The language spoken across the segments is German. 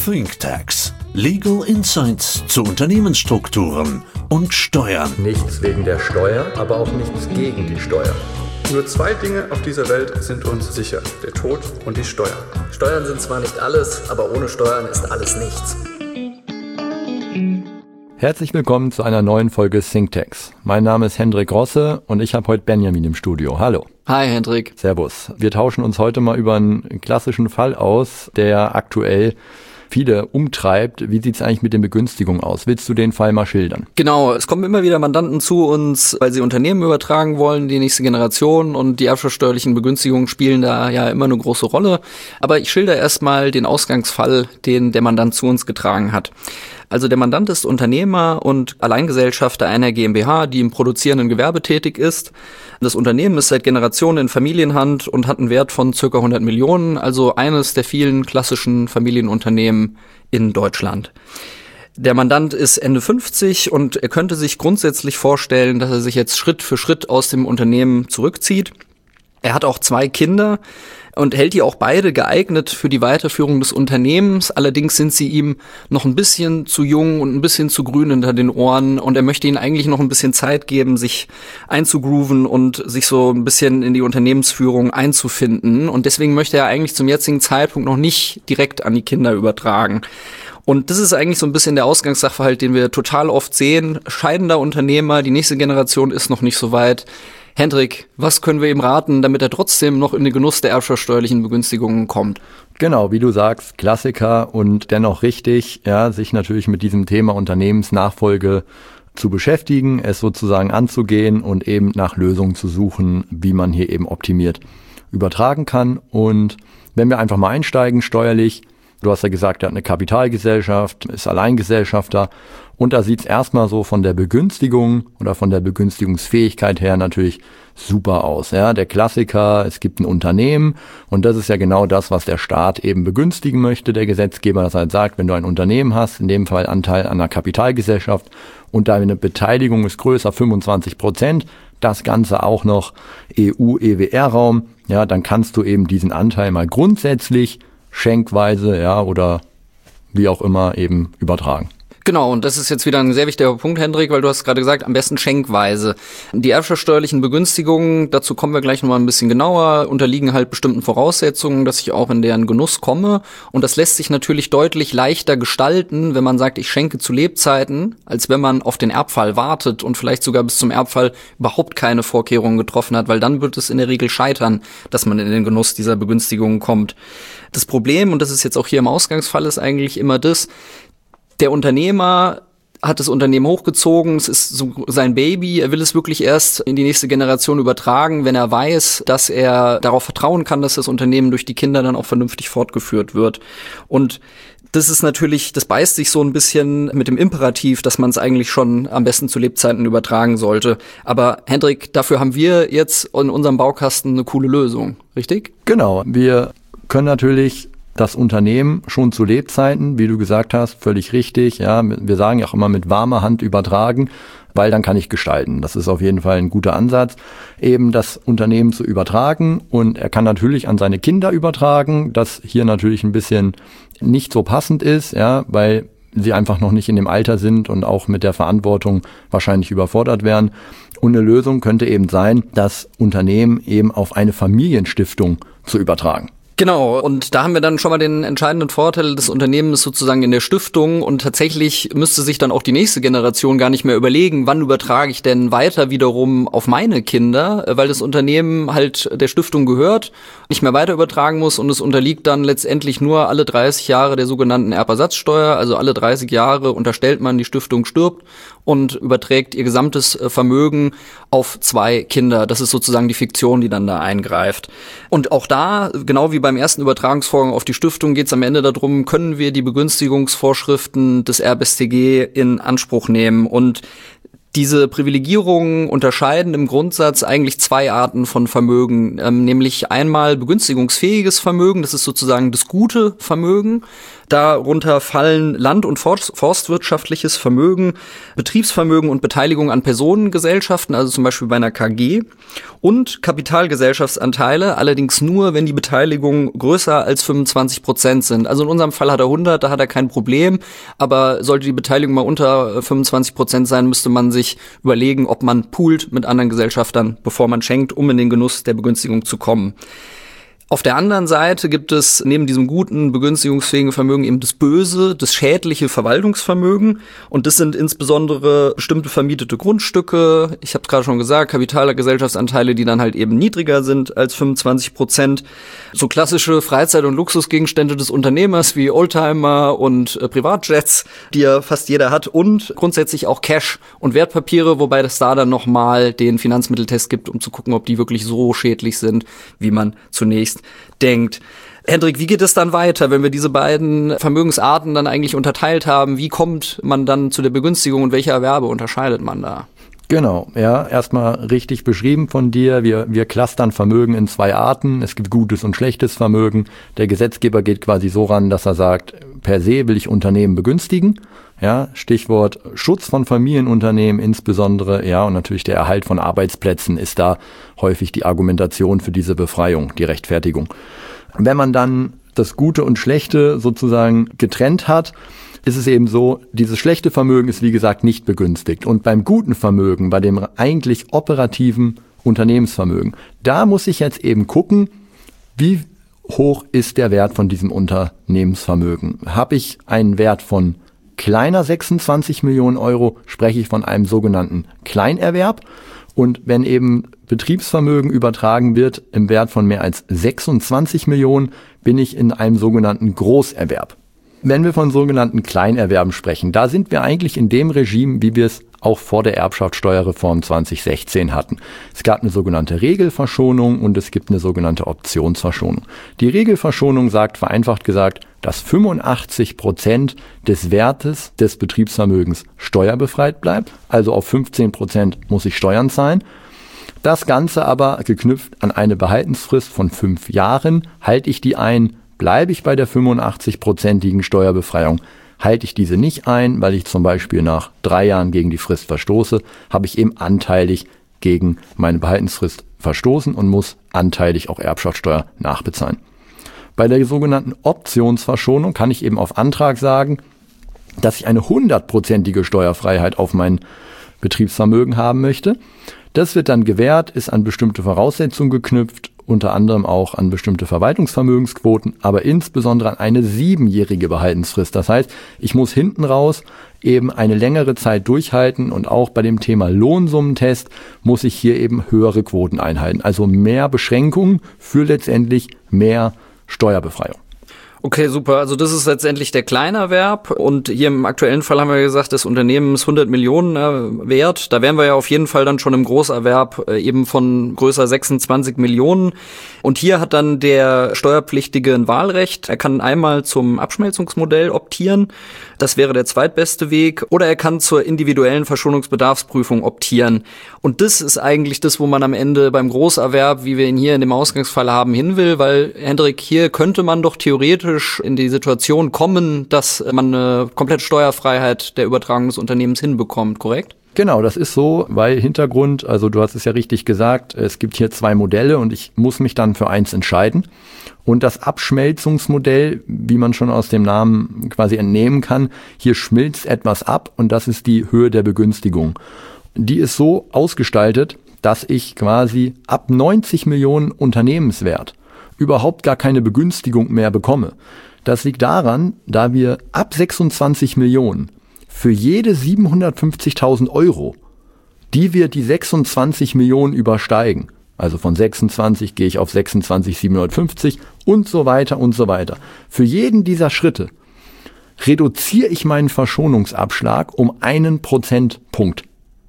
ThinkTax. Legal Insights zu Unternehmensstrukturen und Steuern. Nichts wegen der Steuer, aber auch nichts gegen die Steuer. Nur zwei Dinge auf dieser Welt sind uns sicher: der Tod und die Steuern. Steuern sind zwar nicht alles, aber ohne Steuern ist alles nichts. Herzlich willkommen zu einer neuen Folge ThinkTax. Mein Name ist Hendrik Rosse und ich habe heute Benjamin im Studio. Hallo. Hi Hendrik. Servus. Wir tauschen uns heute mal über einen klassischen Fall aus, der aktuell viele umtreibt. Wie sieht es eigentlich mit den Begünstigungen aus? Willst du den Fall mal schildern? Genau, es kommen immer wieder Mandanten zu uns, weil sie Unternehmen übertragen wollen, die nächste Generation, und die erbschaftssteuerlichen Begünstigungen spielen da ja immer eine große Rolle. Aber ich schilder erstmal den Ausgangsfall, den der Mandant zu uns getragen hat. Also der Mandant ist Unternehmer und Alleingesellschafter einer GmbH, die im produzierenden Gewerbe tätig ist. Das Unternehmen ist seit Generationen in Familienhand und hat einen Wert von ca. 100 Millionen, also eines der vielen klassischen Familienunternehmen in Deutschland. Der Mandant ist Ende 50 und er könnte sich grundsätzlich vorstellen, dass er sich jetzt Schritt für Schritt aus dem Unternehmen zurückzieht. Er hat auch 2 Kinder und hält die auch beide geeignet für die Weiterführung des Unternehmens. Allerdings sind sie ihm noch ein bisschen zu jung und ein bisschen zu grün hinter den Ohren, und er möchte ihnen eigentlich noch ein bisschen Zeit geben, sich einzugrooven und sich so ein bisschen in die Unternehmensführung einzufinden. Und deswegen möchte er eigentlich zum jetzigen Zeitpunkt noch nicht direkt an die Kinder übertragen. Und das ist eigentlich so ein bisschen der Ausgangssachverhalt, den wir total oft sehen. Scheidender Unternehmer, die nächste Generation ist noch nicht so weit. Hendrik, was können wir ihm raten, damit er trotzdem noch in den Genuss der erbschaftssteuerlichen Begünstigungen kommt? Genau, wie du sagst, Klassiker und dennoch richtig, ja, sich natürlich mit diesem Thema Unternehmensnachfolge zu beschäftigen, es sozusagen anzugehen und eben nach Lösungen zu suchen, wie man hier eben optimiert übertragen kann. Und wenn wir einfach mal einsteigen steuerlich, du hast ja gesagt, er hat eine Kapitalgesellschaft, ist Alleingesellschafter, und da sieht's erstmal so von der Begünstigung oder von der Begünstigungsfähigkeit her natürlich super aus. Ja, der Klassiker, es gibt ein Unternehmen, und das ist ja genau das, was der Staat eben begünstigen möchte, der Gesetzgeber, das halt sagt, wenn du ein Unternehmen hast, in dem Fall Anteil an einer Kapitalgesellschaft, und deine Beteiligung ist größer 25%, das Ganze auch noch EU-EWR-Raum, ja, dann kannst du eben diesen Anteil mal grundsätzlich schenkweise, ja, oder wie auch immer eben übertragen. Genau, und das ist jetzt wieder ein sehr wichtiger Punkt, Hendrik, weil du hast gerade gesagt, am besten schenkweise. Die erbschaftssteuerlichen Begünstigungen, dazu kommen wir gleich nochmal ein bisschen genauer, unterliegen halt bestimmten Voraussetzungen, dass ich auch in deren Genuss komme. Und das lässt sich natürlich deutlich leichter gestalten, wenn man sagt, ich schenke zu Lebzeiten, als wenn man auf den Erbfall wartet und vielleicht sogar bis zum Erbfall überhaupt keine Vorkehrungen getroffen hat, weil dann wird es in der Regel scheitern, dass man in den Genuss dieser Begünstigungen kommt. Das Problem, und das ist jetzt auch hier im Ausgangsfall, ist eigentlich immer das: Der Unternehmer hat das Unternehmen hochgezogen, es ist so sein Baby, er will es wirklich erst in die nächste Generation übertragen, wenn er weiß, dass er darauf vertrauen kann, dass das Unternehmen durch die Kinder dann auch vernünftig fortgeführt wird. Und das ist natürlich, das beißt sich so ein bisschen mit dem Imperativ, dass man es eigentlich schon am besten zu Lebzeiten übertragen sollte. Aber Hendrik, dafür haben wir jetzt in unserem Baukasten eine coole Lösung, richtig? Genau, wir können natürlich das Unternehmen schon zu Lebzeiten, wie du gesagt hast, völlig richtig. Ja, wir sagen ja auch immer mit warmer Hand übertragen, weil dann kann ich gestalten. Das ist auf jeden Fall ein guter Ansatz, eben das Unternehmen zu übertragen. Und er kann natürlich an seine Kinder übertragen, das hier natürlich ein bisschen nicht so passend ist, ja, weil sie einfach noch nicht in dem Alter sind und auch mit der Verantwortung wahrscheinlich überfordert wären. Und eine Lösung könnte eben sein, das Unternehmen eben auf eine Familienstiftung zu übertragen. Genau, und da haben wir dann schon mal den entscheidenden Vorteil, des Unternehmens sozusagen in der Stiftung, und tatsächlich müsste sich dann auch die nächste Generation gar nicht mehr überlegen, wann übertrage ich denn weiter wiederum auf meine Kinder, weil das Unternehmen halt der Stiftung gehört, nicht mehr weiter übertragen muss, und es unterliegt dann letztendlich nur alle 30 Jahre der sogenannten Erbersatzsteuer, also alle 30 Jahre unterstellt man, die Stiftung stirbt und überträgt ihr gesamtes Vermögen auf 2 Kinder. Das ist sozusagen die Fiktion, die dann da eingreift. Und auch da, genau wie beim ersten Übertragungsvorgang auf die Stiftung, geht es am Ende darum, können wir die Begünstigungsvorschriften des RBStG in Anspruch nehmen. Und Diese Privilegierungen unterscheiden im Grundsatz eigentlich zwei Arten von Vermögen, nämlich einmal begünstigungsfähiges Vermögen, das ist sozusagen das gute Vermögen. Darunter fallen land- und forstwirtschaftliches Vermögen, Betriebsvermögen und Beteiligung an Personengesellschaften, also zum Beispiel bei einer KG, und Kapitalgesellschaftsanteile, allerdings nur, wenn die Beteiligungen größer als 25% sind. Also in unserem Fall hat er 100, da hat er kein Problem, aber sollte die Beteiligung mal unter 25% sein, müsste man sich überlegen, ob man poolt mit anderen Gesellschaftern, bevor man schenkt, um in den Genuss der Begünstigung zu kommen. Auf der anderen Seite gibt es neben diesem guten, begünstigungsfähigen Vermögen eben das böse, das schädliche Verwaltungsvermögen. Und das sind insbesondere bestimmte vermietete Grundstücke. Ich habe es gerade schon gesagt, Kapitalgesellschaftsanteile, die dann halt eben niedriger sind als 25%. So klassische Freizeit- und Luxusgegenstände des Unternehmers wie Oldtimer und Privatjets, die ja fast jeder hat. Und grundsätzlich auch Cash und Wertpapiere, wobei es da dann nochmal den Finanzmitteltest gibt, um zu gucken, ob die wirklich so schädlich sind, wie man zunächst denkt. Hendrik, wie geht es dann weiter, wenn wir diese beiden Vermögensarten dann eigentlich unterteilt haben? Wie kommt man dann zu der Begünstigung und welche Erwerbe unterscheidet man da? Genau, ja, erstmal richtig beschrieben von dir. Wir clustern Vermögen in zwei Arten. Es gibt gutes und schlechtes Vermögen. Der Gesetzgeber geht quasi so ran, dass er sagt, per se will ich Unternehmen begünstigen. Ja, Stichwort Schutz von Familienunternehmen insbesondere, ja, und natürlich der Erhalt von Arbeitsplätzen ist da häufig die Argumentation für diese Befreiung, die Rechtfertigung. Wenn man dann das Gute und Schlechte sozusagen getrennt hat, ist es eben so, dieses schlechte Vermögen ist wie gesagt nicht begünstigt. Und beim guten Vermögen, bei dem eigentlich operativen Unternehmensvermögen, da muss ich jetzt eben gucken, wie hoch ist der Wert von diesem Unternehmensvermögen. Habe ich einen Wert von kleiner 26 Millionen Euro, spreche ich von einem sogenannten Kleinerwerb. Und wenn eben Betriebsvermögen übertragen wird im Wert von mehr als 26 Millionen, bin ich in einem sogenannten Großerwerb. Wenn wir von sogenannten Kleinerwerben sprechen, da sind wir eigentlich in dem Regime, wie wir es auch vor der Erbschaftssteuerreform 2016 hatten. Es gab eine sogenannte Regelverschonung und es gibt eine sogenannte Optionsverschonung. Die Regelverschonung sagt, vereinfacht gesagt, dass 85% des Wertes des Betriebsvermögens steuerbefreit bleibt. Also auf 15% muss ich Steuern zahlen. Das Ganze aber geknüpft an eine Behaltensfrist von 5 Jahren. Halte ich die ein, bleibe ich bei der 85%igen Steuerbefreiung. Halte ich diese nicht ein, weil ich zum Beispiel nach 3 Jahren gegen die Frist verstoße, habe ich eben anteilig gegen meine Behaltensfrist verstoßen und muss anteilig auch Erbschaftssteuer nachbezahlen. Bei der sogenannten Optionsverschonung kann ich eben auf Antrag sagen, dass ich eine 100%ige Steuerfreiheit auf mein Betriebsvermögen haben möchte. Das wird dann gewährt, ist an bestimmte Voraussetzungen geknüpft, unter anderem auch an bestimmte Verwaltungsvermögensquoten, aber insbesondere an eine 7-jährige Behaltensfrist. Das heißt, ich muss hinten raus eben eine längere Zeit durchhalten und auch bei dem Thema Lohnsummentest muss ich hier eben höhere Quoten einhalten. Also mehr Beschränkungen für letztendlich mehr Steuerbefreiung. Okay, super. Also das ist letztendlich der Kleinerwerb und hier im aktuellen Fall haben wir gesagt, das Unternehmen ist 100 Millionen wert. Da wären wir ja auf jeden Fall dann schon im Großerwerb eben von größer 26 Millionen. Und hier hat dann der Steuerpflichtige ein Wahlrecht. Er kann einmal zum Abschmelzungsmodell optieren. Das wäre der zweitbeste Weg. Oder er kann zur individuellen Verschonungsbedarfsprüfung optieren. Und das ist eigentlich das, wo man am Ende beim Großerwerb, wie wir ihn hier in dem Ausgangsfall haben, hin will. Weil, Hendrik, hier könnte man doch theoretisch in die Situation kommen, dass man eine komplette Steuerfreiheit der Übertragung des Unternehmens hinbekommt, korrekt? Genau, das ist so, weil Hintergrund, also du hast es ja richtig gesagt, es gibt hier 2 Modelle und ich muss mich dann für eins entscheiden. Und das Abschmelzungsmodell, wie man schon aus dem Namen quasi entnehmen kann, hier schmilzt etwas ab und das ist die Höhe der Begünstigung. Die ist so ausgestaltet, dass ich quasi ab 90 Millionen Unternehmenswert überhaupt gar keine Begünstigung mehr bekomme. Das liegt daran, da wir ab 26 Millionen für jede 750.000 Euro, die wir die 26 Millionen übersteigen, also von 26 gehe ich auf 26.750 und so weiter und so weiter. Für jeden dieser Schritte reduziere ich meinen Verschonungsabschlag um 1 Prozentpunkt.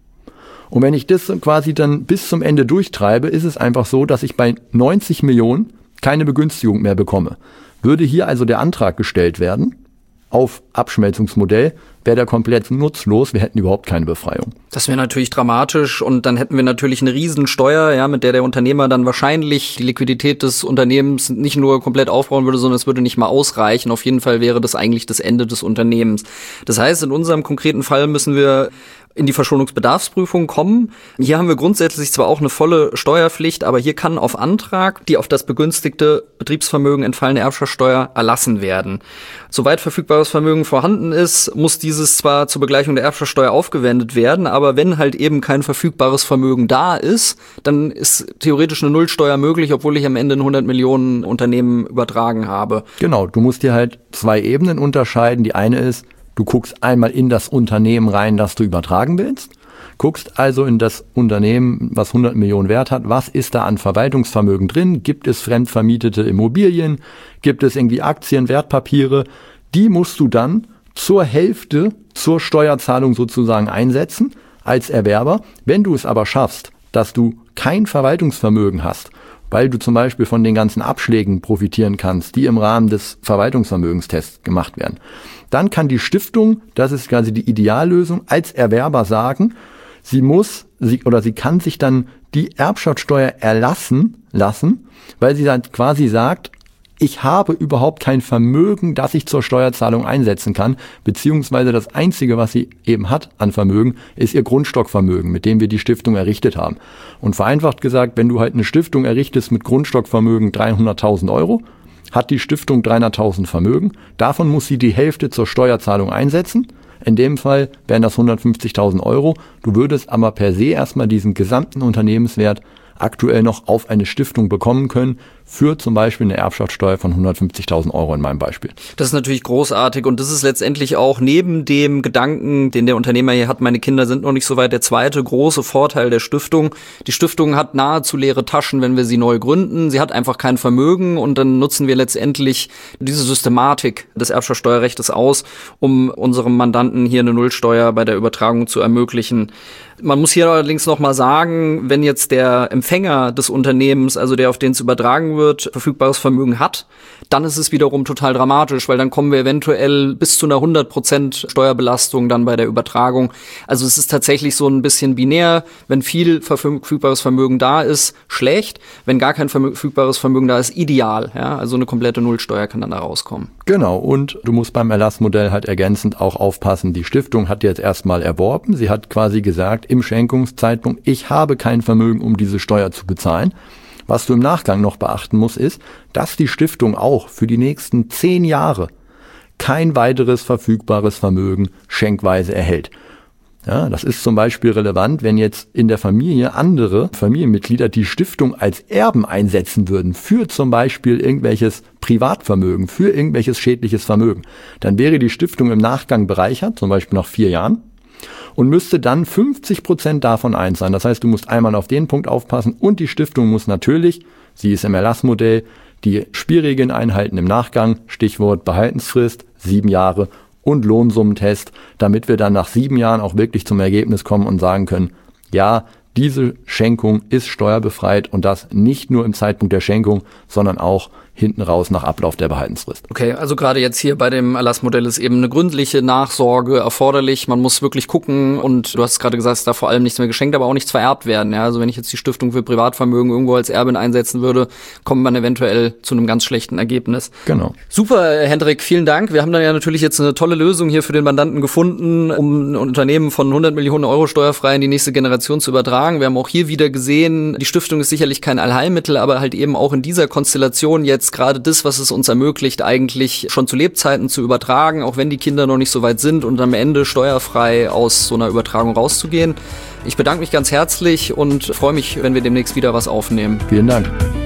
Und wenn ich das quasi dann bis zum Ende durchtreibe, ist es einfach so, dass ich bei 90 Millionen keine Begünstigung mehr bekomme. Würde hier also der Antrag gestellt werden, auf Abschmelzungsmodell, wäre der komplett nutzlos, wir hätten überhaupt keine Befreiung. Das wäre natürlich dramatisch und dann hätten wir natürlich eine Riesensteuer, ja, mit der Unternehmer dann wahrscheinlich die Liquidität des Unternehmens nicht nur komplett aufbauen würde, sondern es würde nicht mal ausreichen. Auf jeden Fall wäre das eigentlich das Ende des Unternehmens. Das heißt, in unserem konkreten Fall müssen wir in die Verschuldungsbedarfsprüfung kommen. Hier haben wir grundsätzlich zwar auch eine volle Steuerpflicht, aber hier kann auf Antrag die auf das begünstigte Betriebsvermögen entfallene Erbschaftssteuer erlassen werden. Soweit verfügbares Vermögen vorhanden ist, muss dieses zwar zur Begleichung der Erbschaftssteuer aufgewendet werden, aber wenn halt eben kein verfügbares Vermögen da ist, dann ist theoretisch eine Nullsteuer möglich, obwohl ich am Ende ein 100 Millionen Unternehmen übertragen habe. Genau, du musst dir halt 2 Ebenen unterscheiden. Die eine ist, du guckst einmal in das Unternehmen rein, das du übertragen willst, guckst also in das Unternehmen, was 100 Millionen Wert hat, was ist da an Verwaltungsvermögen drin, gibt es fremdvermietete Immobilien, gibt es irgendwie Aktien, Wertpapiere, die musst du dann zur Hälfte zur Steuerzahlung sozusagen einsetzen als Erwerber. Wenn du es aber schaffst, dass du kein Verwaltungsvermögen hast, weil du zum Beispiel von den ganzen Abschlägen profitieren kannst, die im Rahmen des Verwaltungsvermögenstests gemacht werden, dann kann die Stiftung, das ist quasi die Ideallösung, als Erwerber sagen, sie kann sich dann die Erbschaftssteuer erlassen lassen, weil sie dann quasi sagt, ich habe überhaupt kein Vermögen, das ich zur Steuerzahlung einsetzen kann, beziehungsweise das Einzige, was sie eben hat an Vermögen, ist ihr Grundstockvermögen, mit dem wir die Stiftung errichtet haben. Und vereinfacht gesagt, wenn du halt eine Stiftung errichtest mit Grundstockvermögen 300.000 Euro, hat die Stiftung 300.000 Vermögen, davon muss sie die Hälfte zur Steuerzahlung einsetzen. In dem Fall wären das 150.000 Euro. Du würdest aber per se erstmal diesen gesamten Unternehmenswert aktuell noch auf eine Stiftung bekommen können für zum Beispiel eine Erbschaftssteuer von 150.000 Euro in meinem Beispiel. Das ist natürlich großartig und das ist letztendlich auch neben dem Gedanken, den der Unternehmer hier hat, meine Kinder sind noch nicht so weit, der zweite große Vorteil der Stiftung. Die Stiftung hat nahezu leere Taschen, wenn wir sie neu gründen. Sie hat einfach kein Vermögen und dann nutzen wir letztendlich diese Systematik des Erbschaftssteuerrechts aus, um unserem Mandanten hier eine Nullsteuer bei der Übertragung zu ermöglichen. Man muss hier allerdings noch mal sagen, wenn jetzt der Empfänger des Unternehmens, also der, auf den es übertragen wird, verfügbares Vermögen hat, dann ist es wiederum total dramatisch, weil dann kommen wir eventuell bis zu einer 100% Steuerbelastung dann bei der Übertragung. Also es ist tatsächlich so ein bisschen binär. Wenn viel verfügbares Vermögen da ist, schlecht. Wenn gar kein verfügbares Vermögen da ist, ideal. Ja? Also eine komplette Nullsteuer kann dann da rauskommen. Genau, und du musst beim Erlassmodell halt ergänzend auch aufpassen. Die Stiftung hat jetzt erstmal erworben. Sie hat quasi gesagt, im Schenkungszeitpunkt, ich habe kein Vermögen, um diese Steuer zu bezahlen. Was du im Nachgang noch beachten musst, ist, dass die Stiftung auch für die nächsten 10 Jahre kein weiteres verfügbares Vermögen schenkweise erhält. Ja, das ist zum Beispiel relevant, wenn jetzt in der Familie andere Familienmitglieder die Stiftung als Erben einsetzen würden für zum Beispiel irgendwelches Privatvermögen, für irgendwelches schädliches Vermögen. Dann wäre die Stiftung im Nachgang bereichert, zum Beispiel nach 4 Jahren. Und müsste dann 50% davon einzahlen. Das heißt, du musst einmal auf den Punkt aufpassen und die Stiftung muss natürlich, sie ist im Erlassmodell, die Spielregeln einhalten im Nachgang, Stichwort Behaltensfrist, 7 Jahre und Lohnsummentest, damit wir dann nach 7 Jahren auch wirklich zum Ergebnis kommen und sagen können, ja, diese Schenkung ist steuerbefreit und das nicht nur im Zeitpunkt der Schenkung, sondern auch hinten raus nach Ablauf der Behaltensfrist. Okay, also gerade jetzt hier bei dem Erlassmodell ist eben eine gründliche Nachsorge erforderlich. Man muss wirklich gucken und du hast gerade gesagt, es darf vor allem nichts mehr geschenkt, aber auch nichts vererbt werden. Ja, also wenn ich jetzt die Stiftung für Privatvermögen irgendwo als Erbin einsetzen würde, kommt man eventuell zu einem ganz schlechten Ergebnis. Genau. Super, Hendrik, vielen Dank. Wir haben dann ja natürlich jetzt eine tolle Lösung hier für den Mandanten gefunden, um ein Unternehmen von 100 Millionen Euro steuerfrei in die nächste Generation zu übertragen. Wir haben auch hier wieder gesehen, die Stiftung ist sicherlich kein Allheilmittel, aber halt eben auch in dieser Konstellation jetzt gerade das, was es uns ermöglicht, eigentlich schon zu Lebzeiten zu übertragen, auch wenn die Kinder noch nicht so weit sind und am Ende steuerfrei aus so einer Übertragung rauszugehen. Ich bedanke mich ganz herzlich und freue mich, wenn wir demnächst wieder was aufnehmen. Vielen Dank.